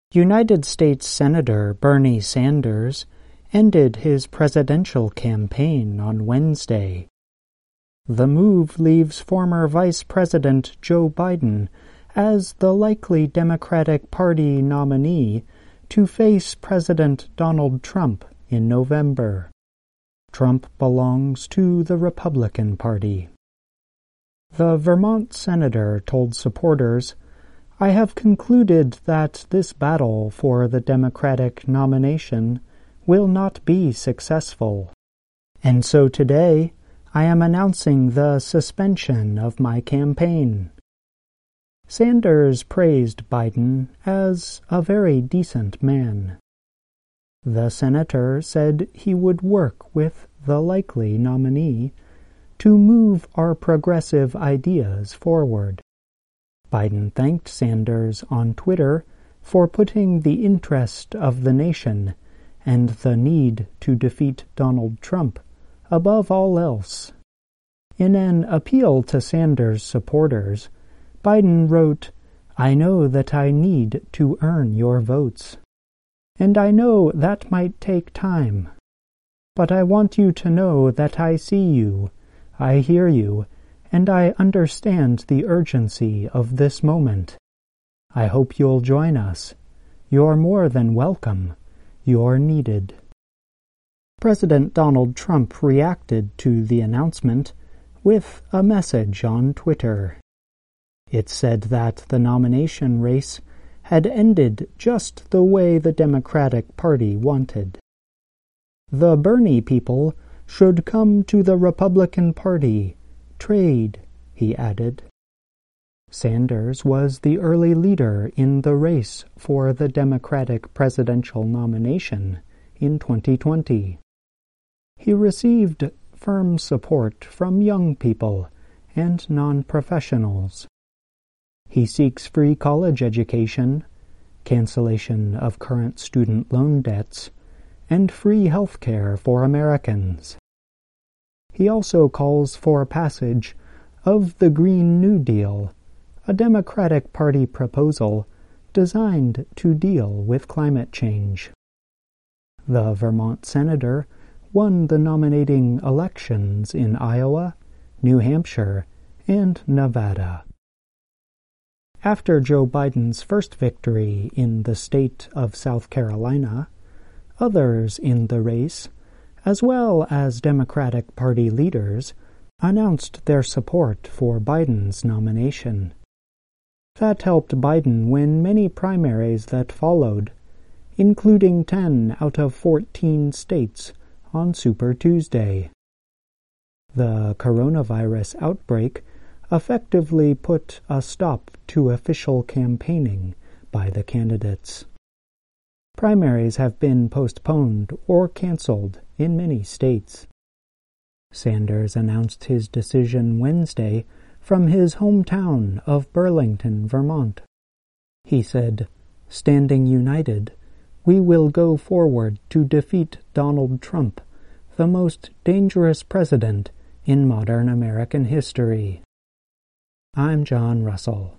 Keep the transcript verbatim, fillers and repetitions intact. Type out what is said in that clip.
United States Senator Bernie Sanders ended his presidential campaign on Wednesday. The move leaves former Vice President Joe Biden as the likely Democratic Party nominee to face President Donald Trump in November. Trump belongs to the Republican Party. The Vermont senator told supporters, "I have concluded that this battle for the Democratic nomination will not be successful, and so today I am announcing the suspension of my campaign." Sanders praised Biden as a very decent man. The senator said he would work with the likely nominee to move our progressive ideas forward. Biden thanked Sanders on Twitter for putting the interest of the nation and the need to defeat Donald Trump above all else. In an appeal to Sanders' supporters, Biden wrote, "I know that I need to earn your votes, and I know that might take time. But I want you to know that I see you, I hear you, and I understand the urgency of this moment. I hope you'll join us. You're more than welcome. You're needed." President Donald Trump reacted to the announcement with a message on Twitter. It said that the nomination race had ended just the way the Democratic Party wanted. The Bernie people should come to the Republican Party, trade, he added. Sanders was the early leader in the race for the Democratic presidential nomination in twenty twenty. He received firm support from young people and non-professionals. He seeks free college education, cancellation of current student loan debts, and free health care for Americans. He also calls for passage of the Green New Deal, a Democratic Party proposal designed to deal with climate change. The Vermont senator won the nominating elections in Iowa, New Hampshire, and Nevada. After Joe Biden's first victory in the state of South Carolina, others in the race, as well as Democratic Party leaders, announced their support for Biden's nomination. That helped Biden win many primaries that followed, including ten out of fourteen states on Super Tuesday. The coronavirus outbreak effectively put a stop to official campaigning by the candidates. Primaries have been postponed or canceled in many states. Sanders announced his decision Wednesday from his hometown of Burlington, Vermont. He said, "Standing united, we will go forward to defeat Donald Trump, the most dangerous president in modern American history." I'm John Russell.